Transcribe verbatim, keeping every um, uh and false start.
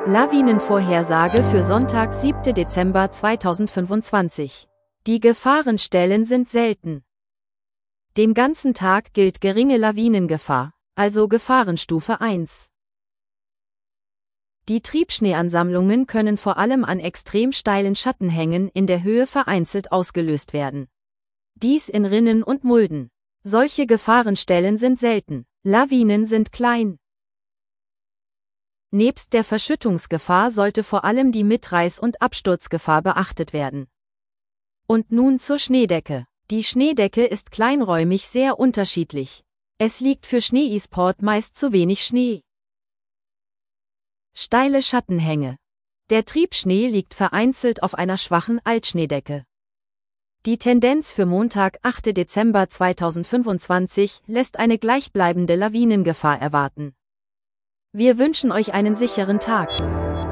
Lawinenvorhersage für Sonntag, siebten Dezember zweitausendfünfundzwanzig. Die Gefahrenstellen sind selten. Den ganzen Tag gilt geringe Lawinengefahr, also Gefahrenstufe eins. Die Triebschneeansammlungen können vor allem an extrem steilen Schattenhängen in der Höhe vereinzelt ausgelöst werden. Dies in Rinnen und Mulden. Solche Gefahrenstellen sind selten, Lawinen sind klein. Nebst der Verschüttungsgefahr sollte vor allem die Mitreiß- und Absturzgefahr beachtet werden. Und nun zur Schneedecke. Die Schneedecke ist kleinräumig sehr unterschiedlich. Es liegt für Schneeisport meist zu wenig Schnee. Steile Schattenhänge. Der Triebschnee liegt vereinzelt auf einer schwachen Altschneedecke. Die Tendenz für Montag, achten Dezember zweitausendfünfundzwanzig, lässt eine gleichbleibende Lawinengefahr erwarten. Wir wünschen euch einen sicheren Tag.